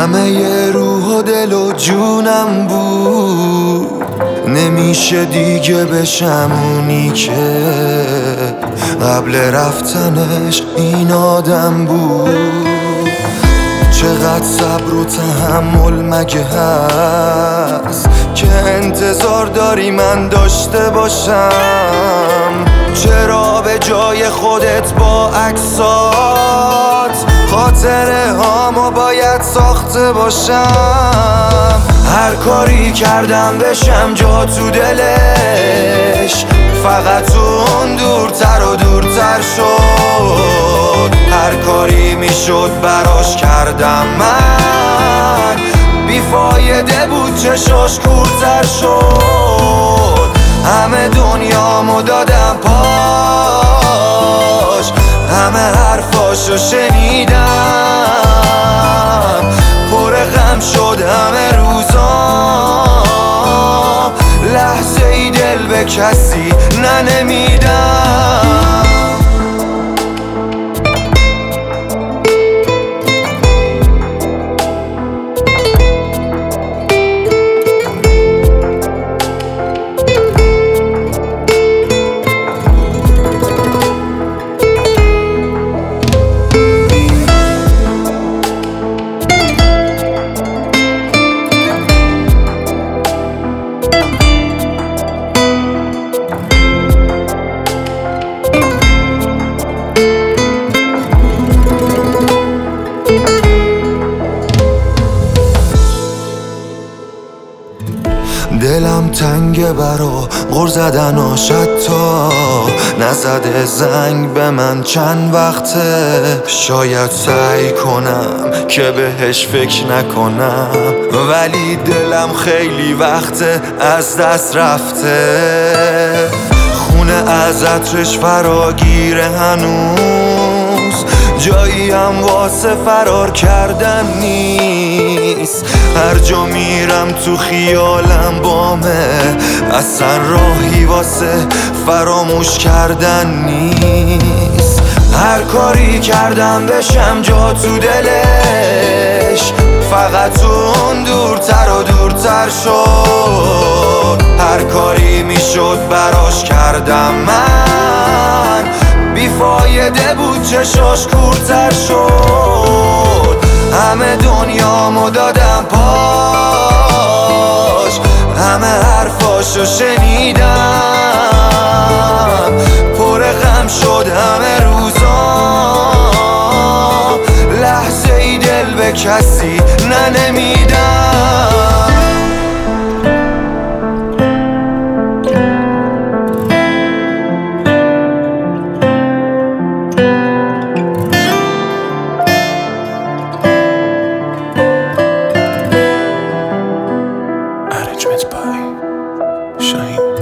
همه ی روح و دل و جونم بود، نمیشه دیگه بشم اونی که قبل رفتنش این آدم بود. چقدر صبر و تحمل مگه هست که انتظار داری من داشته باشم؟ چرا به جای خودت با عکسات خاطره هامو باید ساخته باشم؟ هر کاری کردم بشم جا تو دلش، فقط اون دورتر و دورتر شد. هر کاری میشد براش کردم من، بیفایده بود چشاش کورتر شد. همه دنیامو دادم پاش، همه حرفاشو شنیدم، پر غم شد همه روزام. لحظه ای دل به کسی نمیدم. دلم تنگه برا غر زدناش، حتی نزده زنگ به من چند وقته. شاید سعی کنم که بهش فکر نکنم، ولی دلم خیلی وقته از دست رفته. خونه از عطرش فراگیره هنوز، جایی هم واسه فرار کردن نیست. هر جا میرم تو خیالم بامه، اصلا راهی واسه فراموش کردن نیست. هر کاری کردم بشم جا تو دلش، فقط اون دورتر و دورتر شد. هر کاری میشد براش کردم من، بیفایده بود چشاش کورتر شد. همه دنیامو دادم پاش، همه حرفاشو شنیدم، پر غم شد همه روزام. لحظه ای دل به کسی نمیدم. Arrangements by Shine.